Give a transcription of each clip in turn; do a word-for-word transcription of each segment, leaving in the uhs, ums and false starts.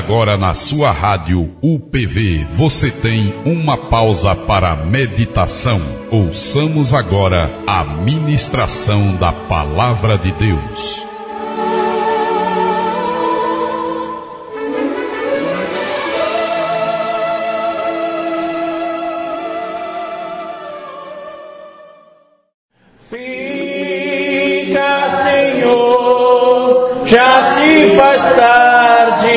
agora na sua rádio U P V, você tem uma pausa para meditação. Ouçamos agora a ministração da Palavra de Deus. Fica, Senhor, já se faz tarde.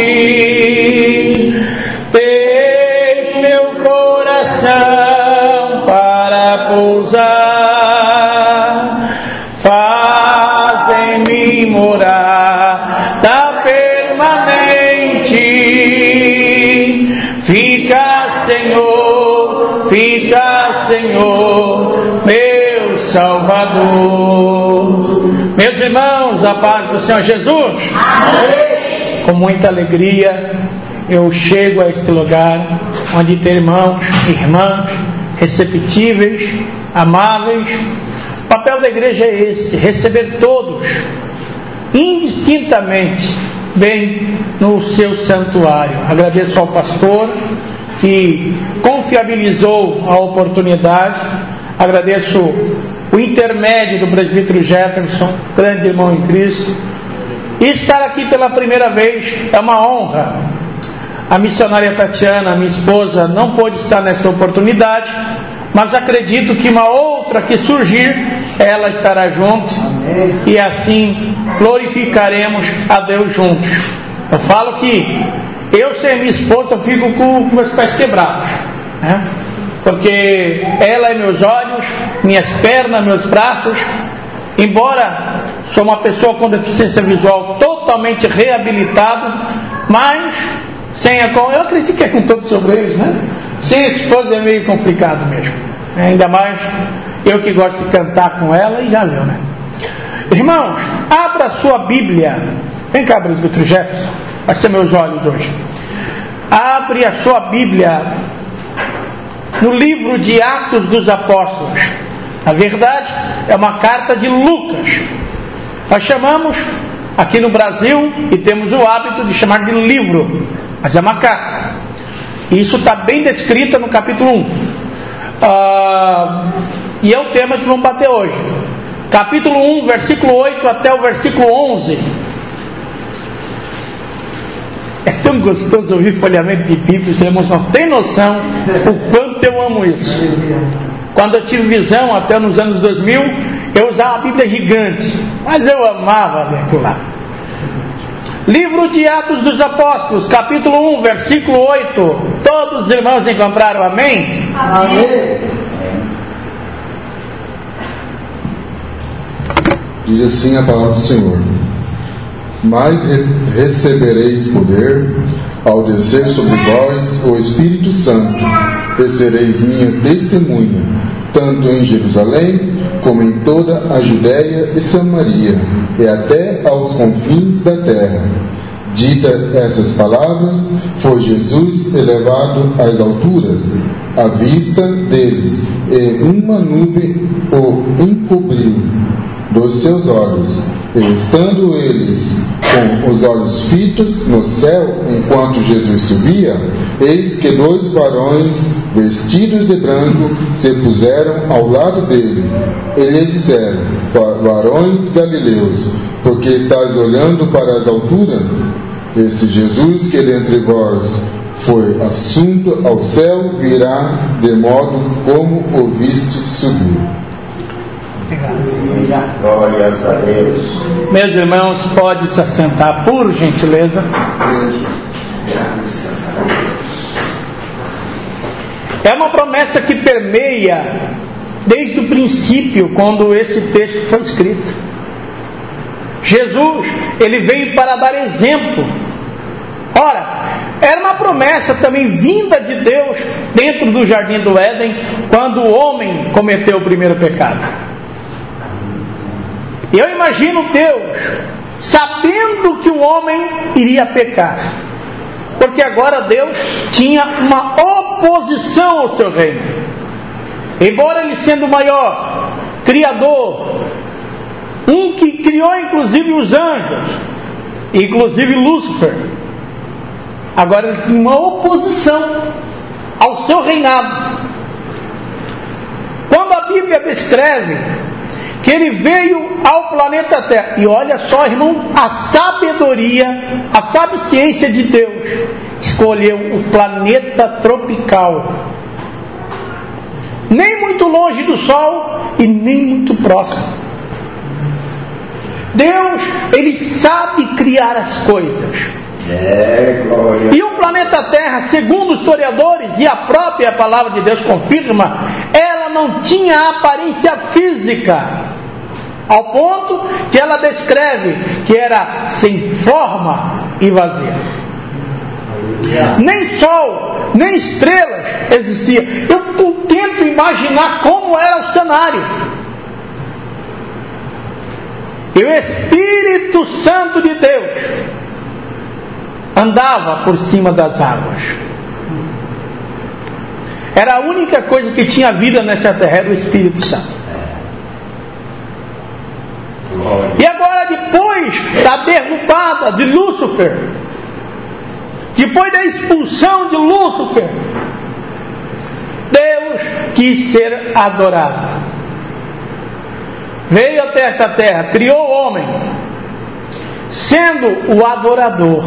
Tens meu coração para pousar. Faz em mim morada permanente. Fica, Senhor, fica, Senhor, meu Salvador. Meus irmãos, a paz do Senhor Jesus. Amém. Com muita alegria eu chego a este lugar onde tem irmãos e irmãs receptíveis, amáveis. O papel da igreja é esse: receber todos indistintamente bem no seu santuário. Agradeço ao pastor que confiabilizou a oportunidade. Agradeço o intermédio do presbítero Jefferson, grande irmão em Cristo. E estar aqui pela primeira vez é uma honra. A missionária Tatiana, minha esposa, não pôde estar nesta oportunidade, mas acredito que uma outra que surgir, ela estará junto. Amém. E assim glorificaremos a Deus juntos. Eu falo que eu sem minha esposa eu fico com, com meus pés quebrados, né? Porque ela é meus olhos, minhas pernas, meus braços. Embora sou uma pessoa com deficiência visual totalmente reabilitado, mas sem a qual eu acredito que é com todos sobre eles, né? Sem esposa é meio complicado mesmo. Ainda mais eu que gosto de cantar com ela, e já viu, né? Irmãos, abra a sua Bíblia. Vem cá, presbítero Jefferson, vai ser meus olhos hoje. Abre a sua Bíblia no livro de Atos dos Apóstolos. Na verdade, é uma carta de Lucas. Nós chamamos aqui no Brasil, e temos o hábito de chamar de livro, mas é uma carta. E isso está bem descrito no capítulo um. Ah, e é o tema que vamos bater hoje. Capítulo um, versículo oito até o versículo onze. É tão gostoso ouvir folheamento de Bíblia, você não tem noção o quanto eu amo isso. Quando eu tive visão, até nos anos dois mil, eu usava a Bíblia gigante, mas eu amava ver aquilo lá. Livro de Atos dos Apóstolos, capítulo um, versículo oito. Todos os irmãos encontraram, amém? Amém. Diz assim a palavra do Senhor: mas re- recebereis poder ao descer sobre vós o Espírito Santo, e sereis minhas testemunhas, tanto em Jerusalém, como em toda a Judéia e Samaria, e até aos confins da terra. Dita essas palavras, foi Jesus elevado às alturas, à vista deles, e uma nuvem o encobriu dos seus olhos. E estando eles com os olhos fitos no céu, enquanto Jesus subia, eis que dois varões vestidos de branco se puseram ao lado dele. E lhe disseram: varões galileus, porque estáis olhando para as alturas? Esse Jesus que dentre vós foi assunto ao céu virá de modo como o viste subir. Obrigado. Glórias a Deus. Meus irmãos, pode se assentar, por gentileza. Graças a Deus. É uma promessa que permeia desde o princípio, quando esse texto foi escrito. Jesus, ele veio para dar exemplo. Ora, era uma promessa também vinda de Deus dentro do jardim do Éden, quando o homem cometeu o primeiro pecado. Eu imagino Deus sabendo que o homem iria pecar, porque agora Deus tinha uma oposição ao seu reino. Embora ele sendo o maior Criador, um que criou inclusive os anjos, inclusive Lúcifer, Agora ele tinha uma oposição ao seu reinado. Quando a Bíblia descreve que ele veio ao planeta Terra, e olha só, irmão, a sabedoria, a sabiciência de Deus, escolheu o planeta tropical, nem muito longe do Sol e nem muito próximo. Deus, ele sabe criar as coisas. É, glória. E o planeta Terra, segundo os historiadores, e a própria palavra de Deus confirma, ela não tinha aparência física, ao ponto que ela descreve que era sem forma e vazia. Nem sol, nem estrelas existia. Eu tento imaginar como era o cenário. E o Espírito Santo de Deus andava por cima das águas. Era a única coisa que tinha vida nessa terra, era o Espírito Santo. E agora, depois da derrubada de Lúcifer, depois da expulsão de Lúcifer, Deus quis ser adorado. Veio até esta terra, criou o homem, sendo o adorador.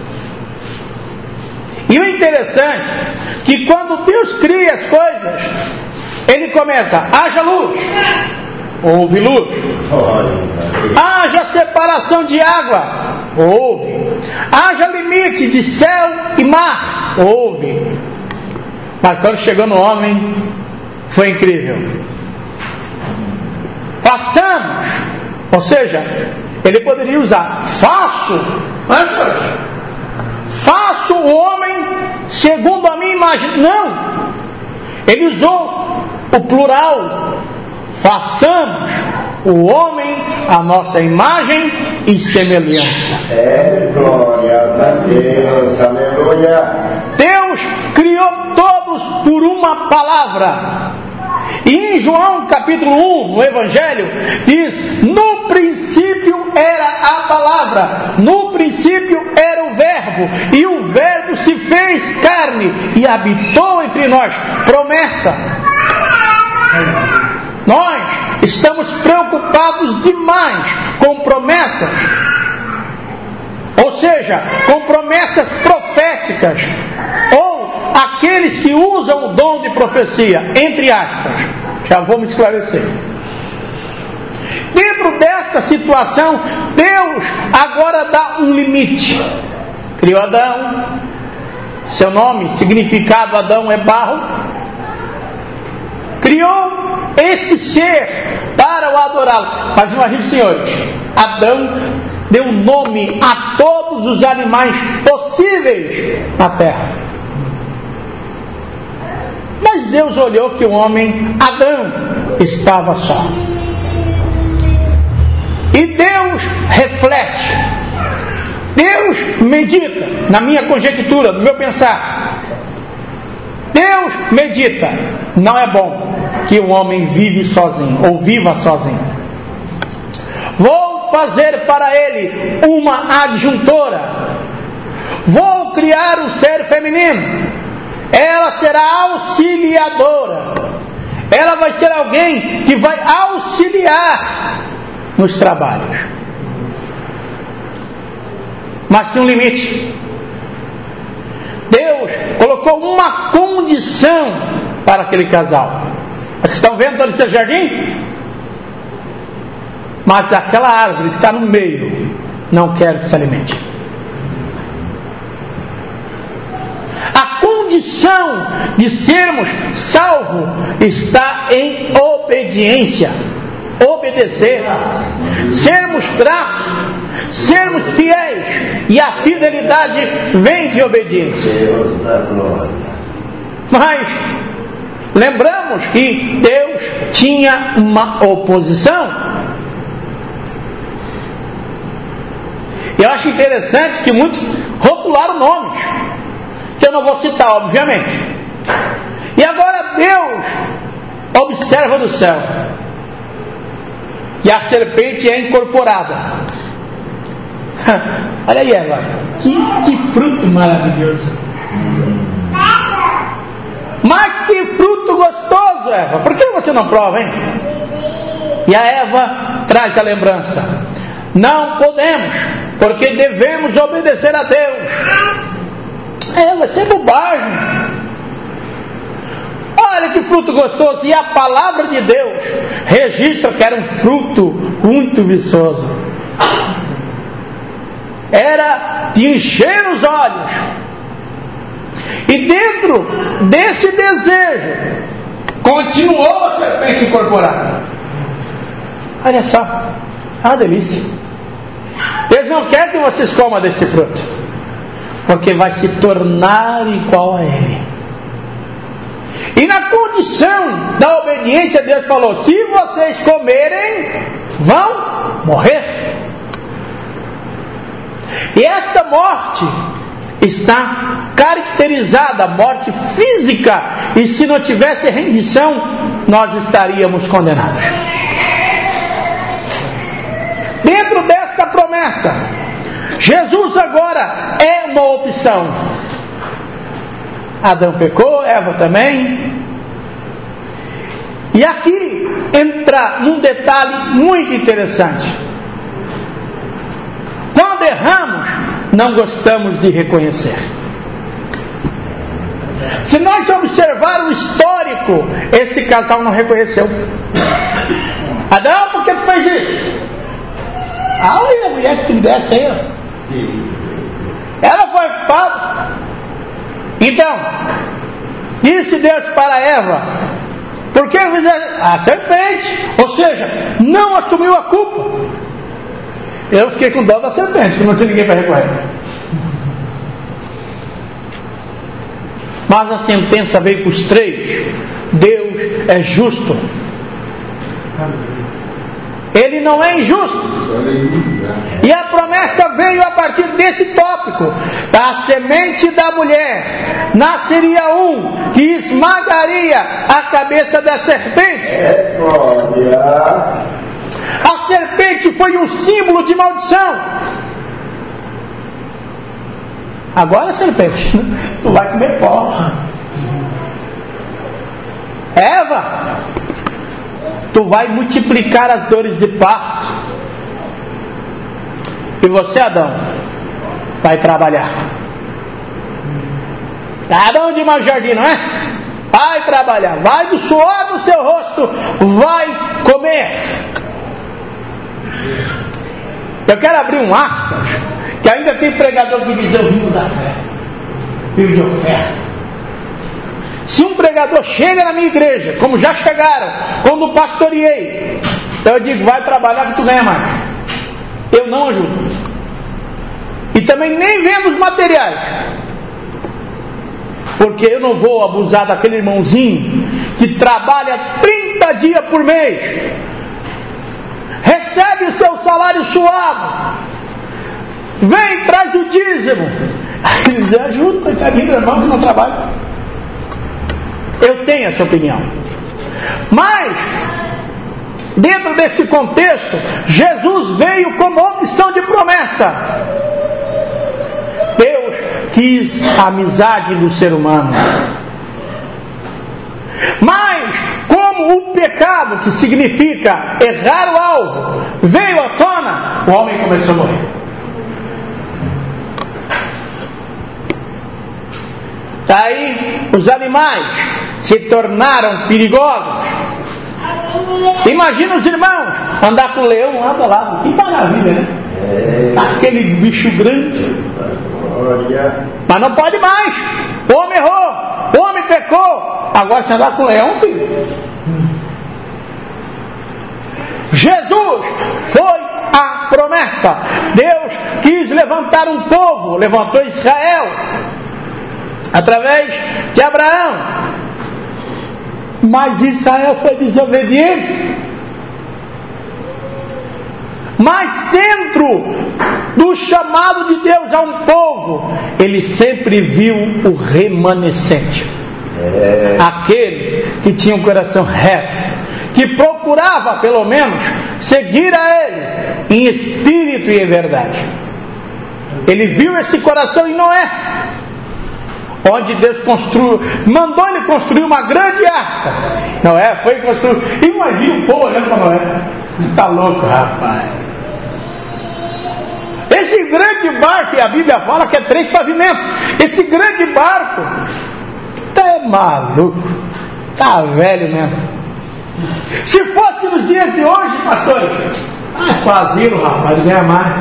E o interessante é que quando Deus cria as coisas, Ele começa: haja luz, houve luz. Haja separação de água, houve. Haja limite de céu e mar, houve. Mas quando chegou no homem, foi incrível. Façamos, ou seja, ele poderia usar faço, mas faço o homem segundo a minha imagem. Não, ele usou o plural. Façamos o homem a nossa imagem e semelhança. É, glórias a Deus, aleluia. Deus criou todos por uma palavra. E em João capítulo um, no Evangelho, diz: no princípio era a palavra, no princípio era o verbo, e o verbo se fez carne e habitou entre nós. Promessa. Nós estamos preocupados demais com promessas, ou seja, com promessas proféticas, ou aqueles que usam o dom de profecia, entre aspas. Já vou me esclarecer. Dentro desta situação, Deus agora dá um limite. Criou Adão, seu nome, significado Adão é barro. Criou este ser para o adorá-lo. Mas imagine, senhores, Adão deu nome a todos os animais possíveis na terra. Mas Deus olhou que o homem, Adão, estava só. E Deus reflete. Deus medita, na minha conjectura, no meu pensar. Deus medita. Não é bom que um homem vive sozinho, ou viva sozinho. Vou fazer para ele uma adjuntora. Vou criar um ser feminino. Ela será auxiliadora. Ela vai ser alguém que vai auxiliar nos trabalhos. Mas tem um limite. Deus colocou uma condição para aquele casal. Vocês estão vendo todo esse jardim? Mas aquela árvore que está no meio não quer que se alimente. A condição de sermos salvos está em obediência. Obedecer, sermos gratos, sermos fiéis, e a fidelidade vem de obediência. Deus da glória. Mas lembramos que Deus tinha uma oposição. Eu acho interessante que muitos rotularam nomes, que eu não vou citar, obviamente. E agora Deus observa do céu, e a serpente é incorporada. Olha aí, Eva, que, que fruto maravilhoso. Mas que fruto gostoso, Eva. Por que você não prova, hein? E a Eva traz a lembrança. Não podemos, porque devemos obedecer a Deus. Eva, isso é bobagem. Olha que fruto gostoso. E a palavra de Deus registra que era um fruto muito viçoso. Era de encher os olhos. E dentro desse desejo continuou a serpente incorporada. Olha só, é uma delícia. Deus não quer que vocês comam desse fruto, porque vai se tornar igual a Ele. E na condição da obediência, Deus falou: se vocês comerem, vão morrer. E esta morte está caracterizada, morte física, e se não tivesse rendição, nós estaríamos condenados. Dentro desta promessa, Jesus agora é uma opção. Adão pecou, Eva também. E aqui entra num detalhe muito interessante. Quando erramos, não gostamos de reconhecer. Se nós observar o histórico, esse casal não reconheceu. Adão, por que tu fez isso? Ah, olha a mulher que tu me desse aí, ó. Ela foi culpada. Então, disse Deus para Eva: por que fizeram? A serpente. Ou seja, não assumiu a culpa. Eu fiquei com dó da serpente, que não tinha ninguém para recorrer. Mas a sentença veio para os três. Deus é justo. Ele não é injusto. E a promessa veio a partir desse tópico. Da semente da mulher nasceria um que esmagaria a cabeça da serpente. A serpente foi um símbolo de maldição. Agora, serpente, tu vai comer pó. Eva, tu vai multiplicar as dores de parto. E você, Adão, vai trabalhar. Adão de mau jardim, não é? Vai trabalhar, vai do suor do seu rosto, vai comer. Eu quero abrir um aspas, que ainda tem pregador que diz: eu vivo da fé, vivo de oferta. Se um pregador chega na minha igreja, como já chegaram, quando pastoreei, eu digo: vai trabalhar que tu ganha mais. Eu não ajudo. E também nem vendo os materiais, porque eu não vou abusar daquele irmãozinho que trabalha trinta dias por mês, recebe o seu salário suado, vem e traz o dízimo. Aí ele diz: ajuda, coitadinho do irmão que não trabalha. Eu tenho essa opinião. Mas, dentro desse contexto, Jesus veio como opção de promessa. Deus quis a amizade do ser humano. Mas, como o pecado, que significa errar o alvo, veio à tona, o homem começou a morrer. Daí os animais se tornaram perigosos. Imagina os irmãos andar com o leão lado a lado. Que maravilha, né? Aquele bicho grande. Mas não pode mais. O homem errou, o homem pecou. Agora se andar com o leão, filho. Jesus foi a promessa. Deus quis levantar um povo, levantou Israel através de Abraão. Mas Israel foi desobediente. Mas dentro do chamado de Deus a um povo, ele sempre viu o remanescente, é. aquele que tinha um coração reto, que procurava pelo menos seguir a ele em espírito e em verdade. Ele viu esse coração em Noé, onde Deus construiu, mandou ele construir uma grande arca. Noé foi construir. Imagina o povo olhando para Noé. Está louco, rapaz. Esse grande barco, e a Bíblia fala que é três pavimentos. Esse grande barco tá maluco, tá velho mesmo. Se fosse nos dias de hoje, pastor, ah, quase rapaz, ganha mais.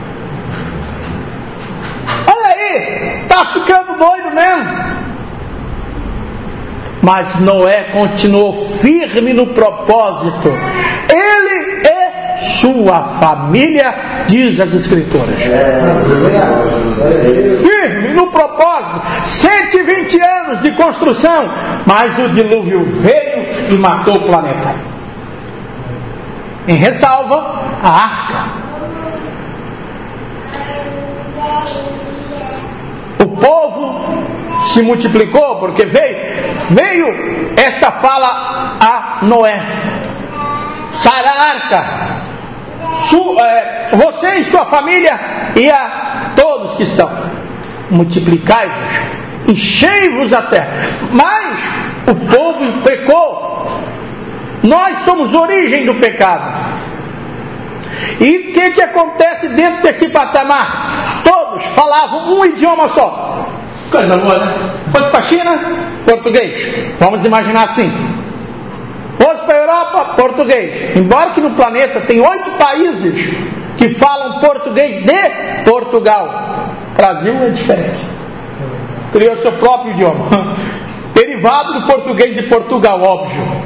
Olha aí, tá ficando doido mesmo. Mas Noé continuou firme no propósito. Ele e sua família, diz as Escrituras. Firme no propósito. cento e vinte anos de construção, mas o dilúvio veio e matou o planeta. Em ressalva, a arca. O povo se multiplicou, porque veio, veio esta fala a Noé: sai da arca, su, é, você e sua família, e a todos que estão, multiplicai-vos, enchei-vos a terra. Mas o povo pecou. Nós somos origem do pecado. E o que, que acontece dentro desse patamar? Todos falavam um idioma só. Coisa boa, né? Fosse para a China, português. Vamos imaginar assim. Fosse para a Europa, português. Embora que no planeta tem oito países que falam português de Portugal. O Brasil é diferente. Criou seu próprio idioma. Derivado do português de Portugal, óbvio.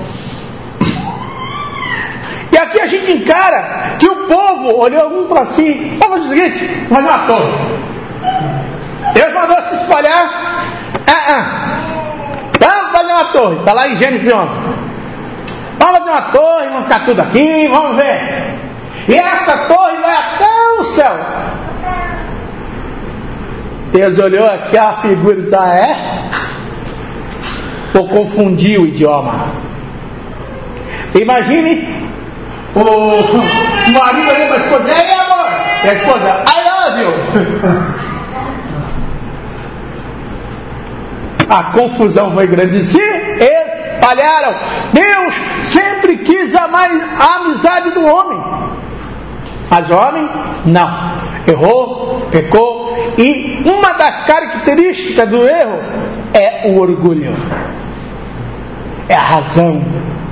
E aqui a gente encara que o povo olhou um para si. Vamos dizer o seguinte: vamos fazer uma torre. Deus mandou se espalhar. Ah, ah. Vamos fazer uma torre. Está lá em Gênesis onze. Vamos fazer uma torre, vamos ficar tudo aqui, vamos ver. E essa torre vai até o céu. Deus olhou aqui a figura e disse: ah, é? Vou confundir o idioma. Imagine o marido olhando para a esposa: ei, amor. E a esposa: I love you. A confusão foi grande. Se espalharam. Deus sempre quis amar a amizade do homem, mas o homem não. Errou, pecou. E uma das características do erro é o orgulho, é a razão.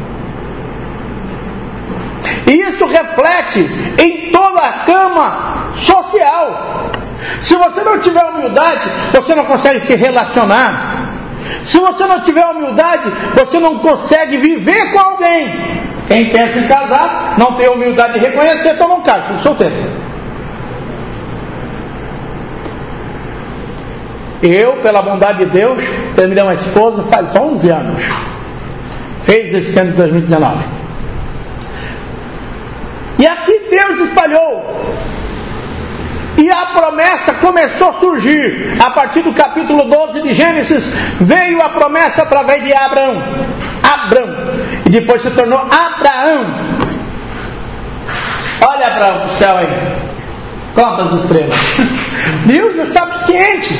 E isso reflete em toda a cama social. Se você não tiver humildade, você não consegue se relacionar. Se você não tiver humildade, você não consegue viver com alguém. Quem pensa em casar, não tem humildade de reconhecer, então não casa, fica solteiro. Eu, pela bondade de Deus, terminei uma esposa faz onze anos. Fez esse ano de dois mil e dezenove. E aqui Deus espalhou. E a promessa começou a surgir. A partir do capítulo doze de Gênesis, veio a promessa através de Abraão. Abraão. E depois se tornou Abraão. Olha Abraão para o céu aí. Conta as estrelas. Deus é suficiente.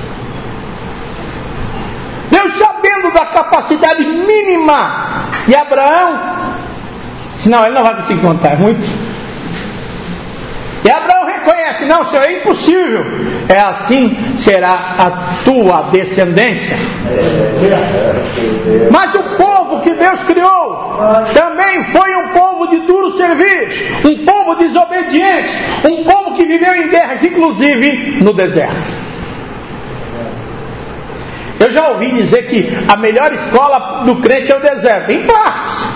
Deus, sabendo da capacidade mínima de Abraão, disse: não, ele não vai conseguir contar, é muito. E Abraão reconhece: não, Senhor, é impossível. É assim será a tua descendência. Mas o povo que Deus criou também foi um povo de duro serviço, um povo desobediente, um povo que viveu em guerras, inclusive no deserto. Eu já ouvi dizer que a melhor escola do crente é o deserto, em partes.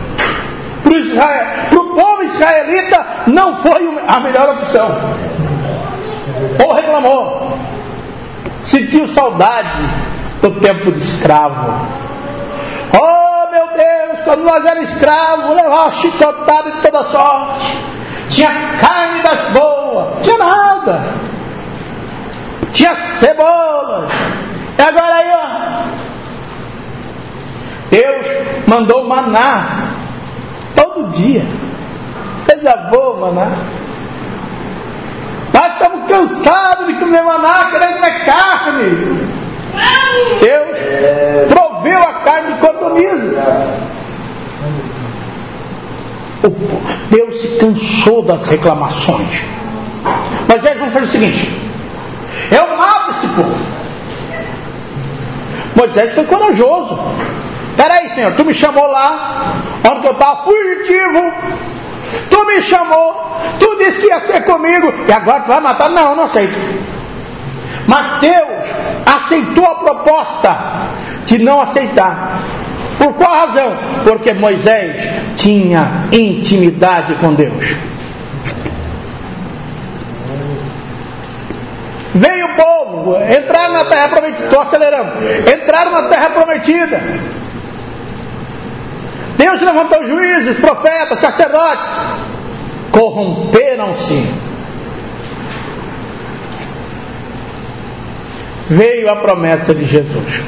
Para o povo israelita não foi a melhor opção. Ou reclamou, sentiu saudade do tempo de escravo. Oh meu Deus, quando nós éramos escravos, levava chicotada de toda sorte, tinha carne das boas, tinha nada, tinha cebolas. E agora aí, ó, Deus mandou maná todo dia. Coisa boa, maná. Nós estamos cansados de comer maná, querendo comer carne. Deus proveu a carne de codorniz. Deus se cansou das reclamações. Moisés, vamos fazer o seguinte: eu mato esse povo. Moisés foi corajoso. Peraí, Senhor, tu me chamou lá, onde eu estava fugitivo. Tu me chamou, tu disse que ia ser comigo, e agora tu vai matar? Não, eu não aceito. Mas Deus aceitou a proposta de não aceitar. Por qual razão? Porque Moisés tinha intimidade com Deus. Veio o povo, entraram na terra prometida. Estou acelerando. Entraram na terra prometida. Deus levantou juízes, profetas, sacerdotes. Corromperam-se. Veio a promessa de Jesus.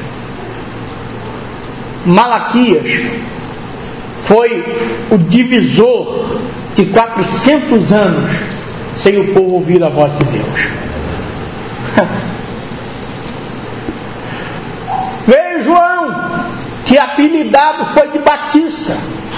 Malaquias foi o divisor de quatrocentos anos sem o povo ouvir a voz de Deus. Veio João, que apelidado foi de Batista,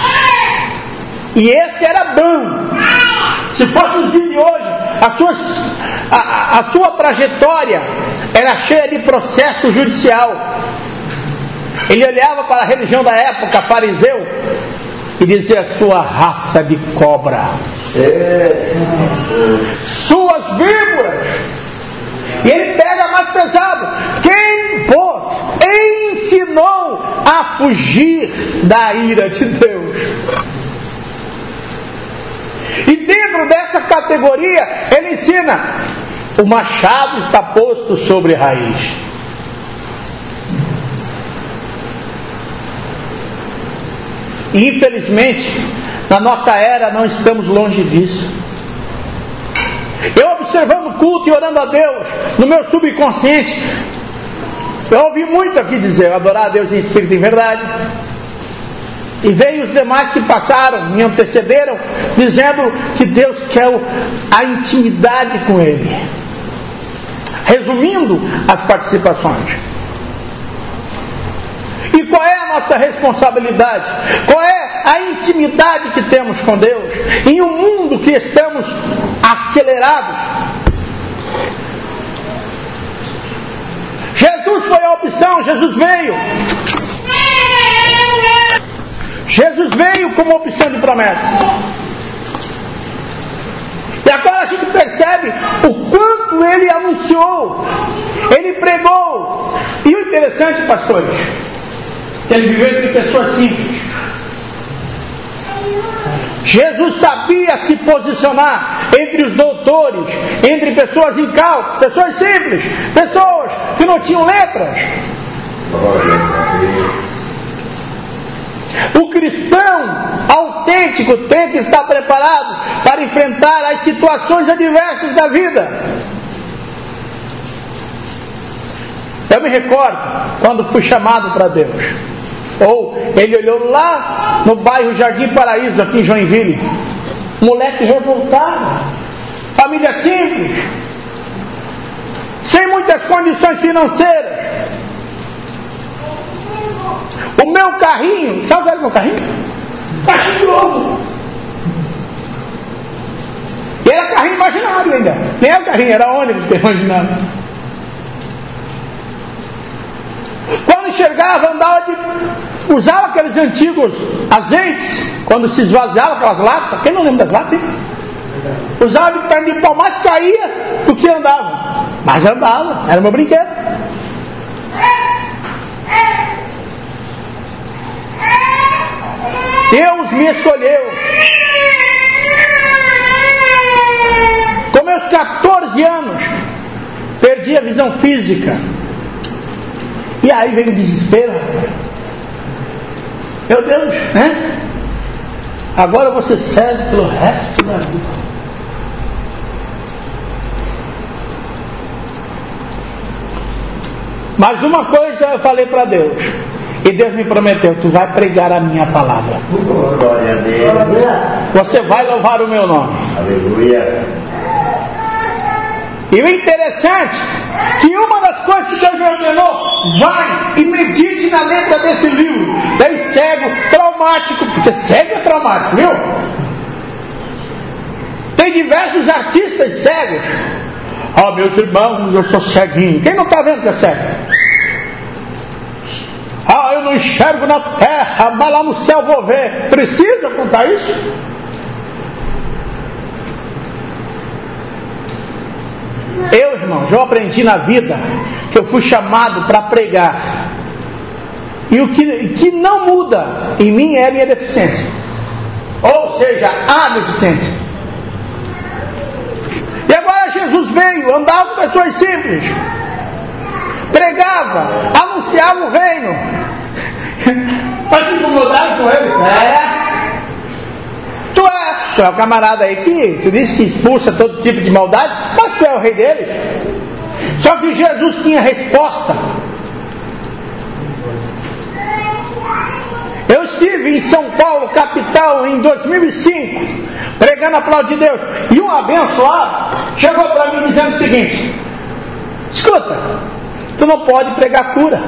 e esse era bom. Se fosse os dias de hoje, a sua, a, a sua trajetória era cheia de processo judicial. Ele olhava para a religião da época, fariseu, e dizia: sua raça de cobra, é. Suas víboras. E ele pega mais pesado: quem vos ensinou a fugir da ira de Deus? E dentro dessa categoria ele ensina: o machado está posto sobre raiz. E infelizmente na nossa era não estamos longe disso. Eu observando o culto e orando a Deus no meu subconsciente, eu ouvi muito aqui dizer: adorar a Deus em espírito e em verdade. E veio os demais que passaram, me antecederam, dizendo que Deus quer a intimidade com Ele. Resumindo as participações, e qual é a nossa responsabilidade? Qual é a intimidade que temos com Deus em um mundo que estamos acelerados? Jesus foi a opção, Jesus veio. Jesus veio como opção de promessa. E agora a gente percebe o quanto ele anunciou, ele pregou. E o interessante, pastores, que ele viveu entre pessoas simples. Jesus sabia se posicionar entre os doutores, entre pessoas incautas, pessoas simples, pessoas que não tinham letras. O cristão autêntico tem que estar preparado para enfrentar as situações adversas da vida. Eu me recordo quando fui chamado para Deus. Ou ele olhou lá no bairro Jardim Paraíso, aqui em Joinville, moleque revoltado, família simples, sem muitas condições financeiras. O meu carrinho, sabe qual era o meu carrinho? Caixinho de ovo. E era carrinho imaginário ainda. Nem era carrinho, era ônibus que eu imaginava. Quando enxergava, andava de... usava aqueles antigos azeites, quando se esvaziava aquelas latas. Quem não lembra das latas, hein? Usava de perna de pau, mais caía do que andava. Mas andava, era meu brinquedo. Deus me escolheu. Com meus catorze anos, perdi a visão física. E aí veio o desespero. Meu Deus, né? Agora você serve pelo resto da vida. Mas uma coisa eu falei para Deus. E Deus me prometeu: tu vai pregar a minha palavra. Glória a Deus. Você vai louvar o meu nome. Aleluia. E o interessante, que uma das coisas que Deus me ordenou, vai e medite na letra desse livro. Daí cego, traumático, porque cego é traumático, viu? Tem diversos artistas cegos. Ó, oh, meus irmãos, eu sou ceguinho. Quem não está vendo que é cego? Ah, eu não enxergo na terra, mas lá no céu vou ver. Precisa contar isso? Eu, irmãos, eu aprendi na vida que eu fui chamado para pregar. E o que, que não muda em mim é a minha deficiência. Ou seja, a deficiência. E agora Jesus veio, andava com pessoas simples, pregava, anunciava o reino. Mas se incomodaram com ele. É. Tu é, tu é o camarada aí que tu disse que expulsa todo tipo de maldade, mas tu é o rei deles. Só que Jesus tinha resposta. Eu estive em São Paulo, capital, em dois mil e cinco, pregando a palavra de Deus, e um abençoado chegou para mim dizendo o seguinte: escuta, tu não pode pregar cura.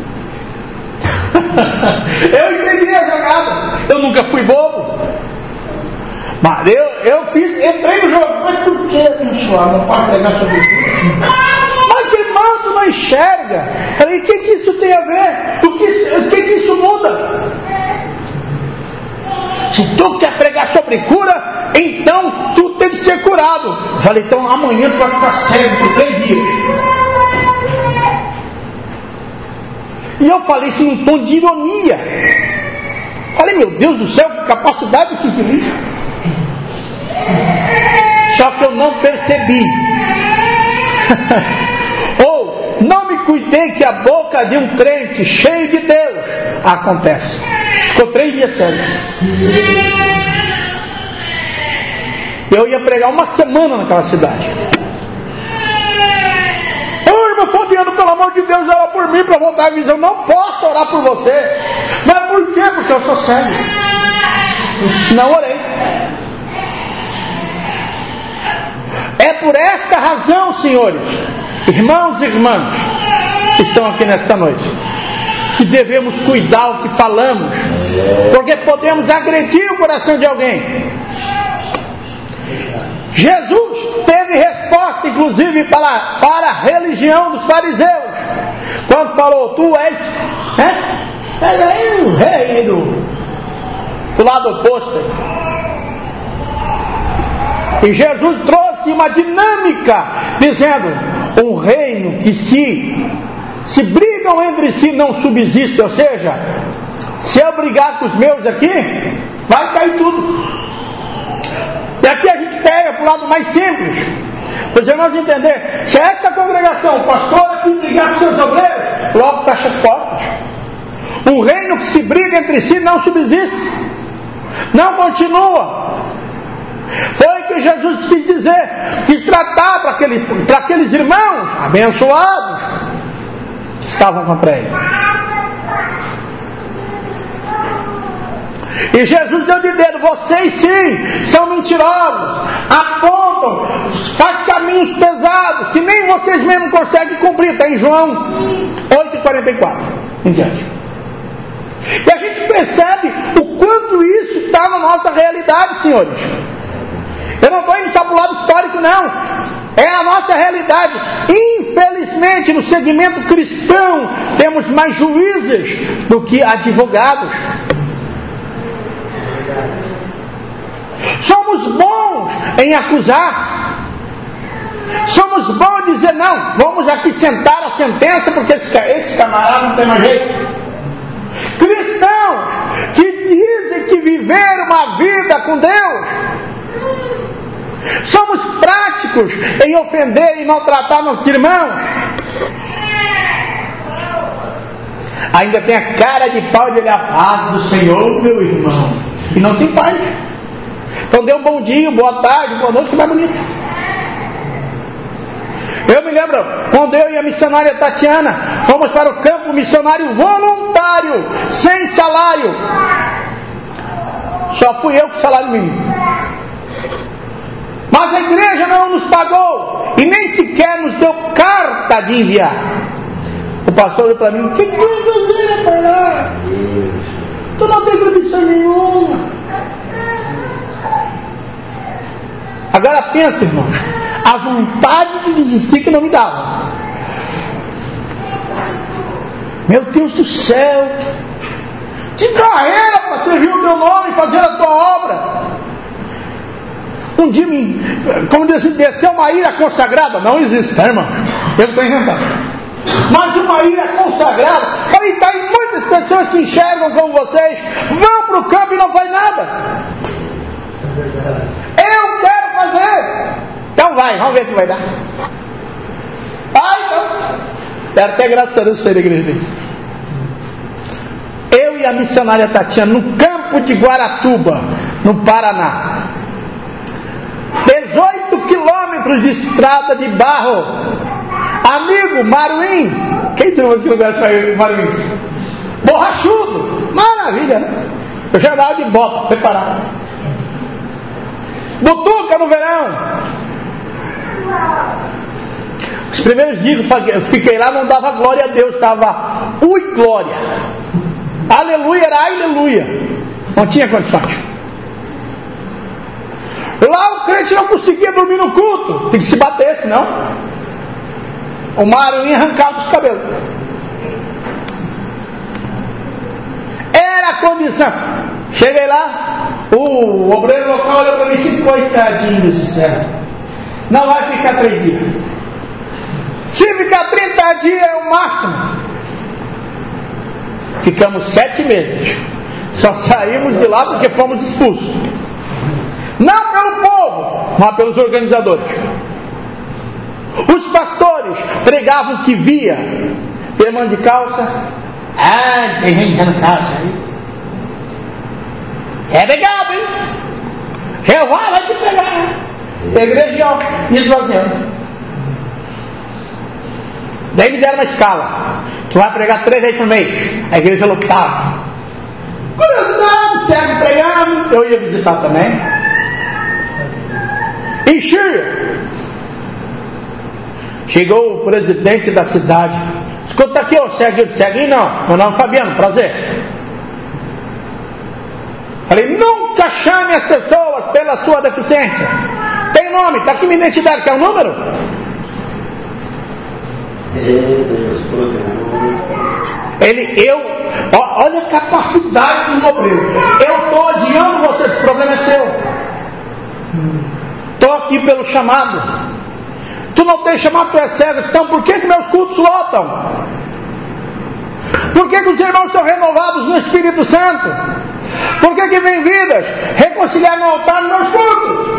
Eu entendi a jogada, eu nunca fui bobo, mas eu, eu fiz, entrei no jogo. Mas por que, abençoado, não pode pregar sobre cura? Mas irmão, tu não enxerga. Falei, o que, que isso tem a ver? O que, o que, que isso muda? Se tu quer pregar sobre cura, então tu tem que ser curado. Falei, então amanhã tu vai ficar cego por três dias. E eu falei isso num tom de ironia. Falei, meu Deus do céu, que capacidade desse infeliz. Só que eu não percebi. Ou não me cuidei que a boca de um crente cheio de Deus acontece. Ficou três dias cego. Eu ia pregar uma semana naquela cidade. Ô irmão Fabiano, pelo amor de Deus, ora por mim para voltar a visão. Não posso orar por você. Mas por quê? Porque eu sou cego. Não orei. É por esta razão, senhores, irmãos e irmãs que estão aqui nesta noite, que devemos cuidar o que falamos, porque podemos agredir o coração de alguém. Jesus teve resposta, inclusive, para, para a religião dos fariseus, quando falou, tu és, né? És o rei do, do lado oposto. E Jesus trouxe uma dinâmica, dizendo, um reino que se, se brigam entre si não subsiste, ou seja, se eu brigar com os meus aqui, vai cair tudo. E aqui a gente pega para o lado mais simples, para os irmãos entenderem, se esta congregação, o pastor aqui brigar com seus obreiros, logo fecha as portas. Um reino que se briga entre si não subsiste, não continua. Foi o que Jesus quis dizer, quis tratar para aquele, para aqueles irmãos abençoados que estavam contra ele. E Jesus deu de dedo, vocês sim são mentirosos, apontam, faz caminhos pesados que nem vocês mesmos conseguem cumprir. Está em João oito, quarenta e quatro em diante. E a gente percebe o quanto isso está na nossa realidade, senhores. Eu não estou indo só para o lado histórico, não. É a nossa realidade. Infelizmente, no segmento cristão, temos mais juízes do que advogados. Somos bons em acusar. Somos bons em dizer, não, vamos aqui sentar a sentença, porque esse, esse camarada não tem mais jeito. Cristãos que dizem que viveram uma vida com Deus, somos práticos em ofender e maltratar nossos irmãos. Ainda tem a cara de pau de olhar a paz do Senhor, meu irmão, e não tem paz. Então dê um bom dia, boa tarde, boa noite, que mais bonito. Eu me lembro quando eu e a missionária Tatiana fomos para o campo missionário voluntário, sem salário. Só fui eu com salário mínimo. Mas a igreja não nos pagou e nem sequer nos deu carta de enviar. O pastor olhou para mim: o que tu vai fazer, rapaz? Tu não tem condição nenhuma. Agora pensa, irmão, a vontade de desistir que não me dava. Meu Deus do céu, que carreira para servir o teu nome e fazer a tua obra. Um dia, me, como diz assim, desceu uma ira consagrada. Não existe, tá, irmão? Eu estou inventando. Mas uma ira consagrada. Falei, está aí muitas pessoas que enxergam como vocês, vão para o campo e não faz nada. Eu quero fazer. Então vai, vamos ver o que vai dar. Vai, então. Era até graças a Deus sair da igreja disso. Eu e a missionária Tatiana, no campo de Guaratuba, no Paraná. dezoito quilômetros de estrada de barro. Amigo, Maruim. Quem tem aqui no lugar de Maruim? Borrachudo. Maravilha, né? Eu já andava de bota, preparado. Butuca no verão. Os primeiros dias que eu fiquei lá, não dava glória a Deus, estava ui glória. Aleluia, era aleluia. Não tinha condições. Lá o crente não conseguia dormir no culto, tem que se bater, senão o Maruim arrancava os cabelos. Era a condição. Cheguei lá, o obreiro local olhou para mim e disse: coitadinho do céu, não vai ficar três dias. Se ficar trinta dias é o máximo. Ficamos sete meses. Só saímos de lá porque fomos expulsos. Não pelo povo, mas pelos organizadores. Os pastores pregavam que via irmão de calça. Ah, tem gente dando calça aí. É legal, hein? Jeová vai te pegar. A igreja ó, esvaziando. Daí me deram uma escala. Tu vai pregar três vezes por mês. A igreja lotava. Curiosidade, serve pregando. Eu ia visitar também. Enchia. Chegou o presidente da cidade. Escuta aqui, ô Serguinho. Serguinho não. Meu nome é Fabiano, prazer. Falei, nunca chame as pessoas pela sua deficiência. Tem nome, está aqui minha identidade, quer um número? Ele, eu, ó, olha a capacidade do obreiro. Eu estou adiando você, esse problema é seu. Estou aqui pelo chamado. Tu não tem chamado, tu é cego. Então por que que meus cultos lotam? Por que que os irmãos são renovados no Espírito Santo? Por que que vem vidas reconciliar no altar nos meus cultos?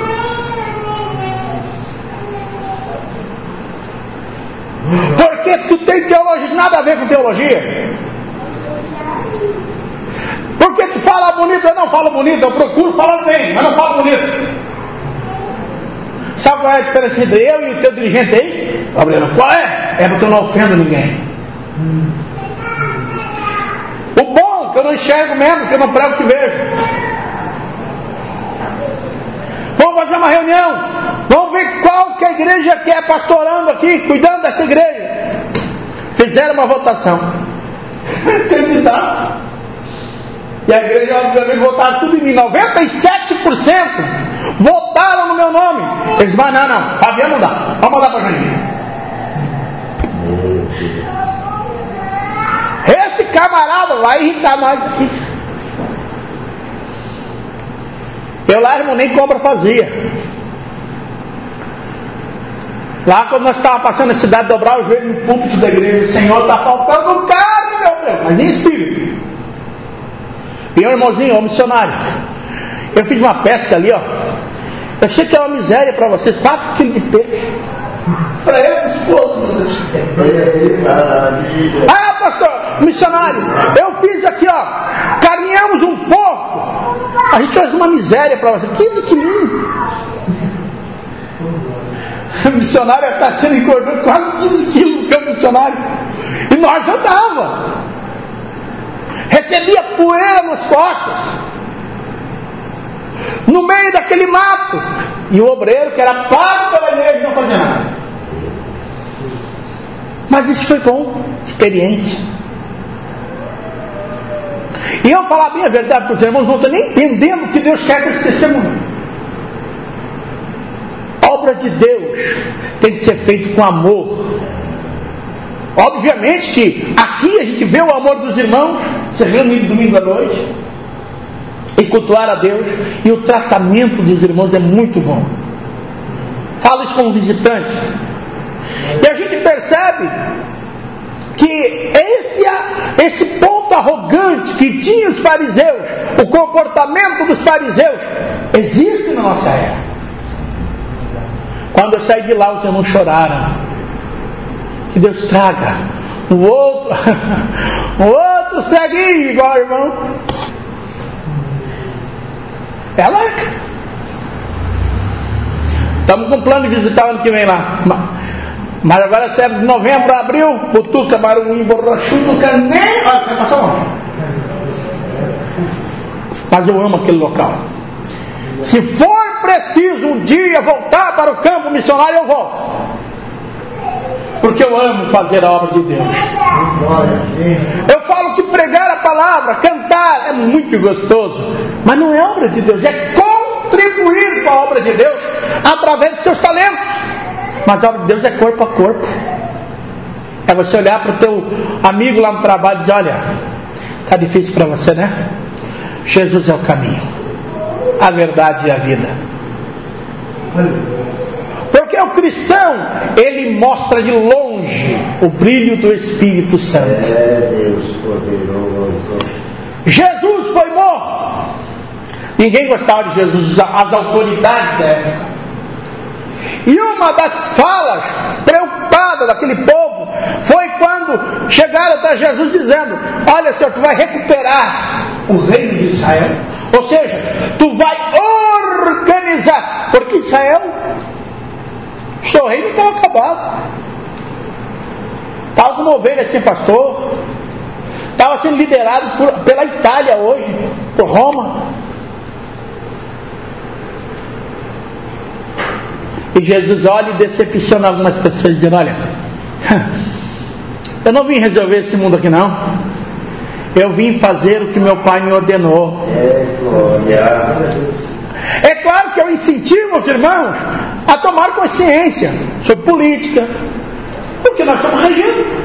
Porque se tem teologia, nada a ver com teologia. Porque tu fala bonito, eu não falo bonito, eu procuro falar bem, mas não falo bonito. Sabe qual é a diferença entre eu e o teu dirigente aí? Gabriel, qual é? É porque eu não ofendo ninguém. O bom que eu não enxergo mesmo, que eu não prego o que vejo. Vamos fazer uma reunião. Vamos ver qual que a igreja quer pastorando aqui, cuidando dessa igreja. Fizeram uma votação. Candidatos. E a igreja, obviamente, votaram tudo em mim. noventa e sete por cento votaram no meu nome. Eles disseram, não, não, Fabiano não dá. Vamos mandar para a gente. Esse camarada vai irritar nós aqui. Eu lá, irmão, nem compra fazia. Lá quando nós estávamos passando a cidade, dobrar o joelho no púlpito da igreja, o Senhor está faltando um carro, meu Deus, mas em espírito. E um irmãozinho, um missionário, eu fiz uma pesca ali, ó. Eu sei que é uma miséria para vocês, quatro quilos de peixe. Para eu, esposo, meu Deus. Ah, pastor, missionário, eu fiz aqui, ó. Carinhamos um porco. A gente faz uma miséria para vocês, quinze quilinhos. O missionário está sendo engordado quase quinze quilos no campo missionário. E nós andávamos. Recebia poeira nas costas. No meio daquele mato. E o obreiro que era pago pela igreja não fazia nada. Mas isso foi bom, experiência. E eu falar bem a verdade para os irmãos, não estão nem entendendo o que Deus quer com esse testemunho. A obra de Deus tem que ser feita com amor. Obviamente que aqui a gente vê o amor dos irmãos se reunir domingo à noite e cultuar a Deus, e o tratamento dos irmãos é muito bom. Falo isso como visitante. E a gente percebe que esse, esse ponto arrogante que tinha os fariseus, o comportamento dos fariseus, existe na nossa era. Quando eu saí de lá, os irmãos choraram. Que Deus traga um outro, um outro ceguinho igual irmão. É larga. Estamos com um plano de visitar o ano que vem lá. Mas agora é de novembro, abril, Putuca, Maruim, Borrachu, nunca nem. Olha, vai passar onde? Mas eu amo aquele local. Se for preciso um dia voltar para o campo missionário, eu volto. Porque eu amo fazer a obra de Deus. Eu falo que pregar a palavra, cantar, é muito gostoso. Mas não é obra de Deus, é contribuir com a obra de Deus através dos seus talentos. Mas a obra de Deus é corpo a corpo. É você olhar para o teu amigo lá no trabalho e dizer: olha, está difícil para você, né? Jesus é o caminho, a verdade e a vida. Porque o cristão, ele mostra de longe o brilho do Espírito Santo. É Deus poderoso. Jesus foi morto. Ninguém gostava de Jesus, as autoridades da época. E uma das falas preocupadas daquele povo foi quando chegaram até Jesus dizendo: olha, Senhor, tu vai recuperar o reino de Israel. Ou seja, tu vai organizar. Porque Israel, o seu reino estava acabado. Estava como ovelha sem pastor. Estava sendo liderado por, pela Itália hoje, por Roma. E Jesus olha e decepciona algumas pessoas, dizendo: olha, eu não vim resolver esse mundo aqui não. Eu vim fazer o que meu Pai me ordenou. É claro que eu incentivo os irmãos a tomar consciência sobre política, porque nós estamos regendo.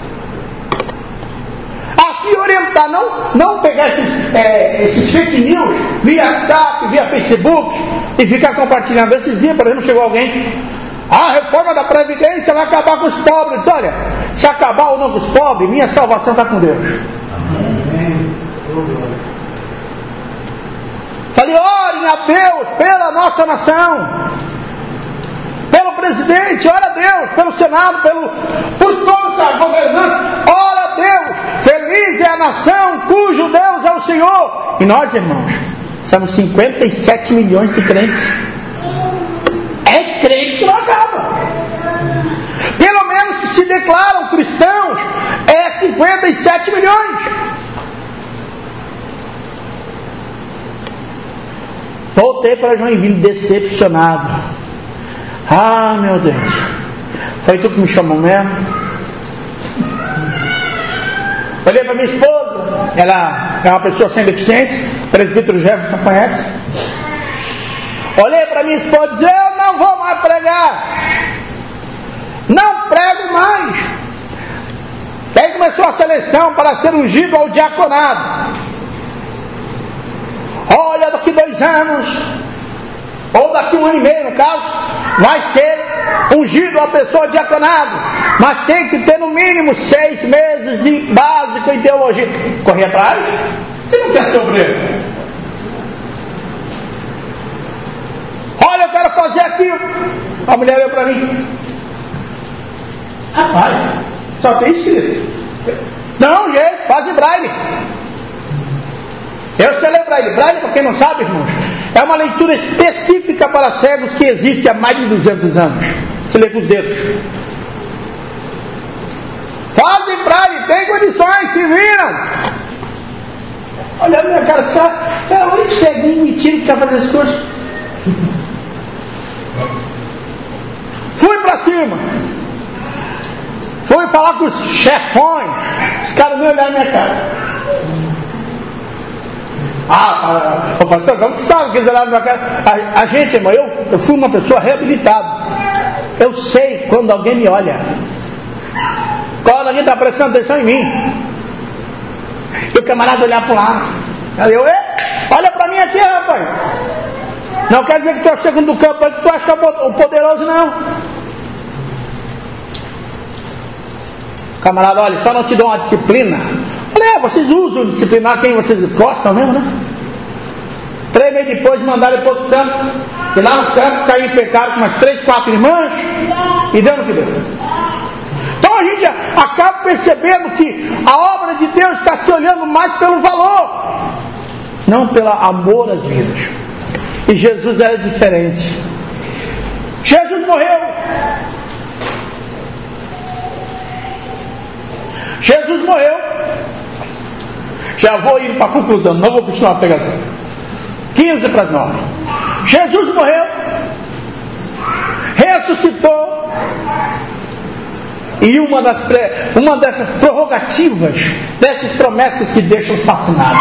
A se orientar, não, não pegar esses, é, esses fake news via WhatsApp, via Facebook e ficar compartilhando. Esses dias, por exemplo, chegou alguém: a reforma da Previdência vai acabar com os pobres. Diz: olha, se acabar ou não com os pobres, minha salvação está com Deus. Falei: orem a Deus pela nossa nação, pelo presidente, ora a Deus, pelo Senado, pelo, por toda essa governança, ora a Deus. Feliz é a nação cujo Deus é o Senhor. E nós, irmãos, somos cinquenta e sete milhões de crentes. É crentes que não acaba. Pelo menos que se declaram cristãos, é cinquenta e sete milhões. Voltei para Joinville decepcionado. Ah, meu Deus, foi tu que me chamou mesmo? Olhei para minha esposa, ela é uma pessoa sem deficiência, o presbítero Jefferson conhece. Olhei para minha esposa e disse: eu não vou mais pregar, não prego mais. Daí começou a seleção para ser ungido ao diaconado. Olha, daqui dois anos, ou daqui um ano e meio, no caso, vai ser ungido a pessoa diaconado, mas tem que ter no mínimo seis meses de básico em teologia. Corri atrás? Você não quer ser obreiro? Olha, eu quero fazer aquilo. A mulher olhou para mim: rapaz, só tem escrito. Não, gente, faz em braille. Eu sei ler braille. Braille, para quem não sabe, irmãos, é uma leitura específica para cegos que existe há mais de duzentos anos. Você lê com os dedos. Fazem braille, tem condições, se viram. Olha a minha cara, só é o único ceguinho metido que quer fazer esse curso. pra cima. Fui falar com os chefões, os caras nem olharam minha cara. Ah, o pastor, como que sabe que eles olharam minha cara? A, a gente, irmão, eu, eu fui uma pessoa reabilitada. Eu sei quando alguém me olha, quando alguém está prestando atenção em mim. E o camarada olhar para lá. Eu, olha para mim aqui, rapaz. Não quer dizer que tu é o segundo campo, que tu acha que é o poderoso, não. Camarada, olha, só não te dou uma disciplina. Falei, é, vocês usam disciplinar quem vocês gostam mesmo, né? Três meses depois mandaram para outro campo. E lá no campo caiu em pecado com umas três, quatro irmãs. E deu no que deu. Então a gente acaba percebendo que a obra de Deus está se olhando mais pelo valor, não pelo amor às vidas. E Jesus era diferente. Jesus morreu. Jesus morreu. Já vou ir para a conclusão, não vou continuar a pregação. quinze para as nove. Jesus morreu, ressuscitou, e uma, das, uma dessas prerrogativas, dessas promessas que deixam fascinado.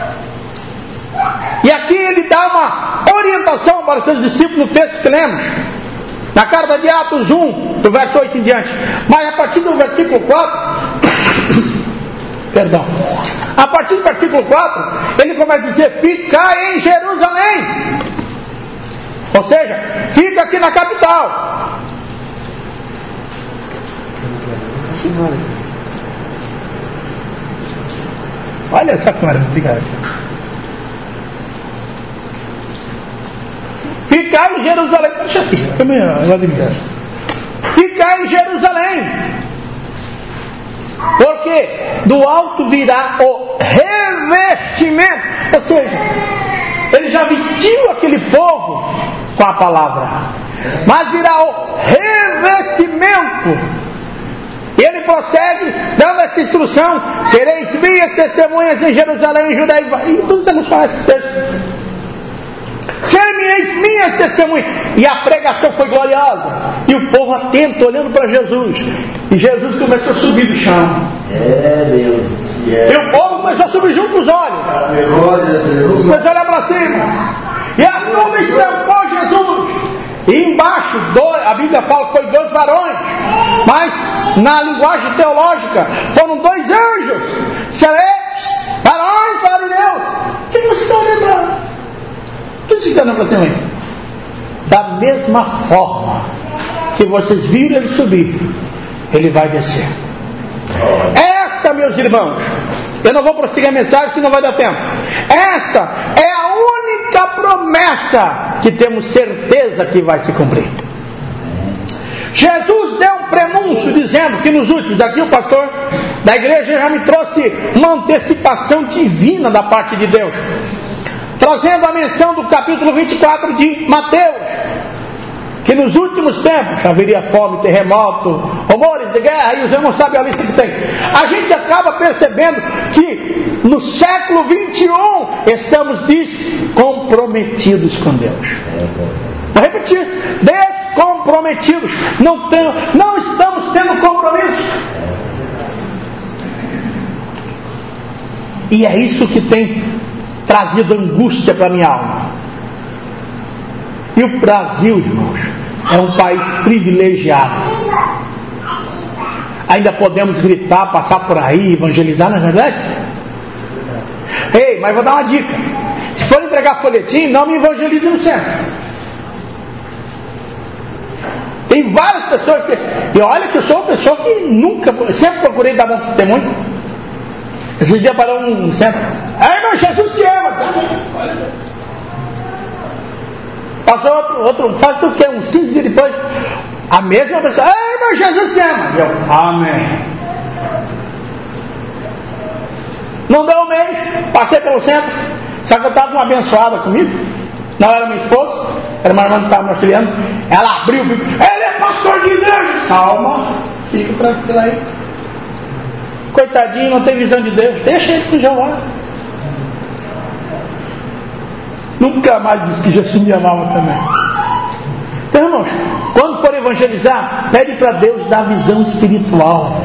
E aqui ele dá uma orientação para os seus discípulos no texto que lemos, na carta de Atos um, do verso oito em diante. Mas a partir do versículo quatro, perdão, a partir do versículo quatro, ele começa a dizer: ficai em Jerusalém. Ou seja, fica aqui na capital. Senhora, olha essa câmera, obrigado. Ficai em Jerusalém. Deixa aqui, ficai em Jerusalém, porque do alto virá o revestimento. Ou seja, ele já vestiu aquele povo com a palavra, mas virá o revestimento. E ele prossegue dando essa instrução: sereis minhas testemunhas em Jerusalém, Judéia e todos temos falado esse texto. Sereis minhas testemunhas. E a pregação foi gloriosa, e o povo atento olhando para Jesus, e Jesus começou a subir do chão. É Deus. Yeah. E o povo começou a subir junto com os olhos. Glória a Deus. Começou a olhar para cima, e as nuvens tampou Jesus. E embaixo, dois, a Bíblia fala que foi dois varões, mas na linguagem teológica foram dois anjos. Sereis varões fariseus. O que vocês estão olhando para? O que vocês estão olhando para cima aí? Da mesma forma que vocês viram ele subir, ele vai descer. Esta, meus irmãos, eu não vou prosseguir a mensagem que não vai dar tempo. Esta é a única promessa que temos certeza que vai se cumprir. Jesus deu um prenúncio dizendo que nos últimos, daqui o pastor da igreja já me trouxe uma antecipação divina da parte de Deus, trazendo a menção do capítulo vinte e quatro de Mateus, que nos últimos tempos haveria fome, terremoto, rumores de guerra, e os irmãos sabem a lista que tem. A gente acaba percebendo que no século vinte e um estamos descomprometidos com Deus. Vou repetir: descomprometidos. Não, tem, não estamos tendo compromisso. E é isso que tem trazido angústia para a minha alma. E o Brasil, irmãos, é um país privilegiado. Ainda podemos gritar, passar por aí, evangelizar, não é verdade? Ei, mas vou dar uma dica: se for entregar folhetim, não me evangelize no centro. Tem várias pessoas que... E olha que eu sou uma pessoa que nunca... Sempre procurei dar bom testemunho. Esse dia parou um centro: ei, meu, Jesus te ama. Passou outro, outro, faz o que? Uns quinze dias depois, a mesma pessoa: ei, meu, Jesus te ama. Eu, amém. Não deu um mês, passei pelo centro. Sabe que eu estava uma abençoada comigo? Não era minha esposa, era uma irmã que estava me auxiliando. Ela abriu o bico: ele é pastor de igreja. Calma, fica tranquilo aí. Coitadinho, não tem visão de Deus. Deixa ele com Jeová. Nunca mais disse que Jesus me amava também. Então, irmãos, Quando for evangelizar, pede para Deus dar visão espiritual.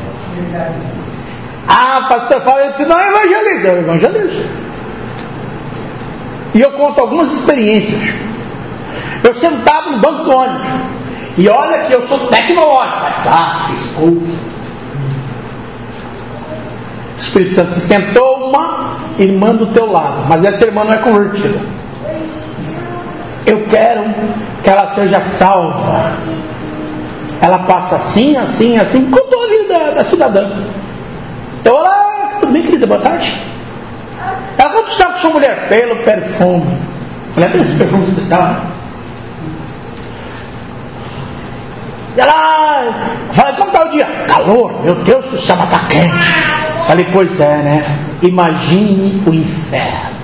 Ah, pastor, fala, tu não evangeliza. Eu evangelizo. E eu conto algumas experiências. Eu sentado no banco do ônibus, e olha que eu sou tecnológico, WhatsApp, Facebook. O Espírito Santo se sentou uma irmã do teu lado, mas essa irmã não é convertida. Eu quero que ela seja salva. Ela passa assim, assim, assim, contou a vida da, da cidadã. Eu, olá, tudo bem, querida? Boa tarde. Ela, quando tu sabe que sua mulher? Pelo perfume. Olha, tem esse perfume especial, né? Ela, falei, como está o dia? Calor, meu Deus do céu, está quente. Falei, pois é, né? Imagine o inferno.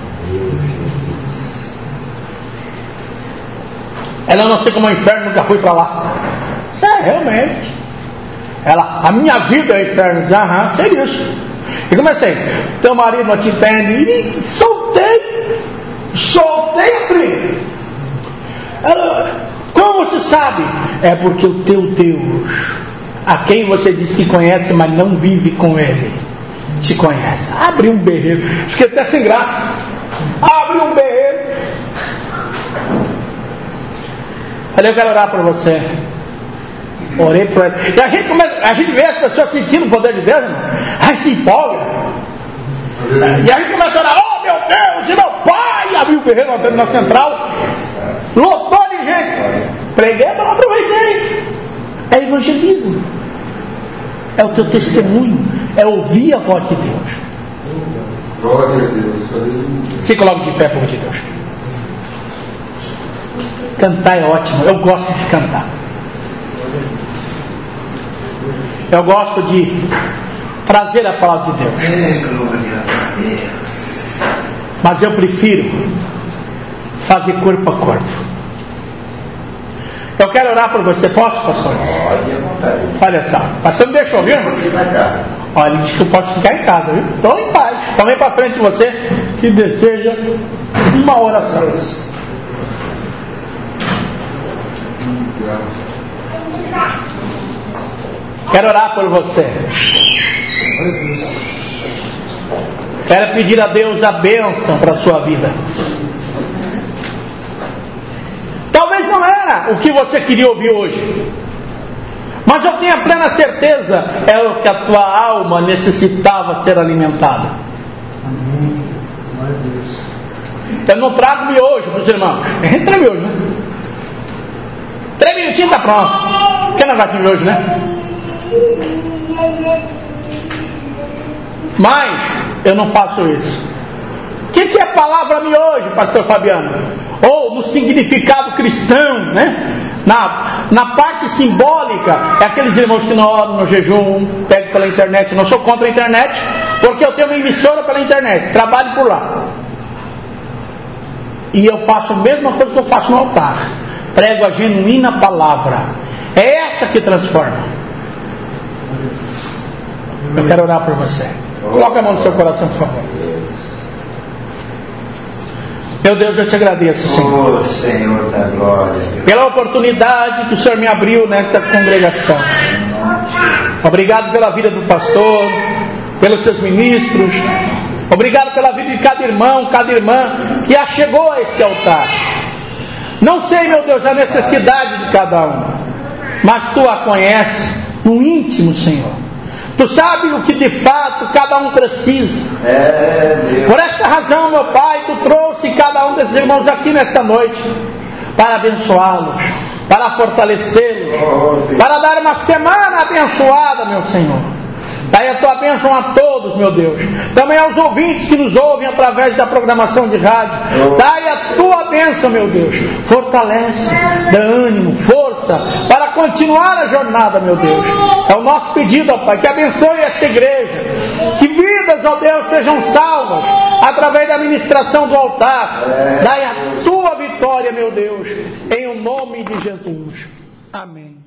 Ela, não sei como é o inferno, nunca fui para lá. É, realmente. Ela, a minha vida é inferno. Diz, aham, sei disso. E comecei, teu marido não te entende. E soltei, soltei a prima. Ela, como você sabe? É porque o teu Deus, a quem você diz que conhece, mas não vive com ele, te conhece. Abre um berreiro. Fiquei até sem graça. Abre um berreiro. Falei, eu quero orar por você. Orei por ela. E a gente, começa, a gente vê as pessoas sentindo o poder de Deus, irmão. Aí se empolga. E a gente começa a orar, oh meu Deus, e meu pai, abriu o berreiro na central, lotou de gente. Preguei, mas não aproveitei. É evangelismo. É o teu testemunho. É ouvir a voz de Deus. Glória a Deus. Se coloque de pé, povo de Deus. Cantar é ótimo. Eu gosto de cantar. Eu gosto de trazer a palavra de Deus. Mas eu prefiro fazer corpo a corpo. Eu quero orar por você. Posso, pastor? Pode. Olha só. Pastor, me deixa ouvir? Olha, ele disse que eu posso ficar em casa, viu? Estou em paz. Também para frente de você que deseja uma oração. Quero orar por você. Quero pedir a Deus a bênção para a sua vida. Talvez não era o que você queria ouvir hoje, mas eu tenho a plena certeza, é o que a tua alma necessitava ser alimentada. Eu não trago miojo para os irmãos. A gente tem miojo, né? Três minutinhos está pronto. Quer negócio de miojo, né? Mas eu não faço isso. O que, que é palavra miojo, pastor Fabiano? Ou no significado cristão, né? Na, na parte simbólica, é aqueles irmãos que não oram no jejum, pegam pela internet. Eu não sou contra a internet, porque eu tenho uma emissora pela internet, trabalho por lá. E eu faço a mesma coisa que eu faço no altar. Prego a genuína palavra. É essa que transforma. Eu quero orar por você. Coloca a mão no seu coração, por favor. Meu Deus, eu te agradeço, Senhor. Oh, Senhor da glória. Pela oportunidade que o Senhor me abriu nesta congregação. Obrigado pela vida do pastor, pelos seus ministros. Obrigado pela vida de cada irmão, cada irmã que achegou a este altar. Não sei, meu Deus, a necessidade de cada um, mas Tu a conheces no íntimo, Senhor. Tu sabes o que de fato cada um precisa. É, Por esta razão, meu Pai, Tu trouxe cada um desses irmãos aqui nesta noite para abençoá-los, para fortalecê-los, para dar uma semana abençoada, meu Senhor. Dai a Tua bênção a todos, meu Deus. Também aos ouvintes que nos ouvem através da programação de rádio. Dai a Tua bênção, meu Deus. Fortalece, dá ânimo, força para continuar a jornada, meu Deus. É o nosso pedido, ó Pai, que abençoe esta igreja. Que vidas, ó Deus, sejam salvas através da ministração do altar. Dai a Tua vitória, meu Deus, em o nome de Jesus. Amém.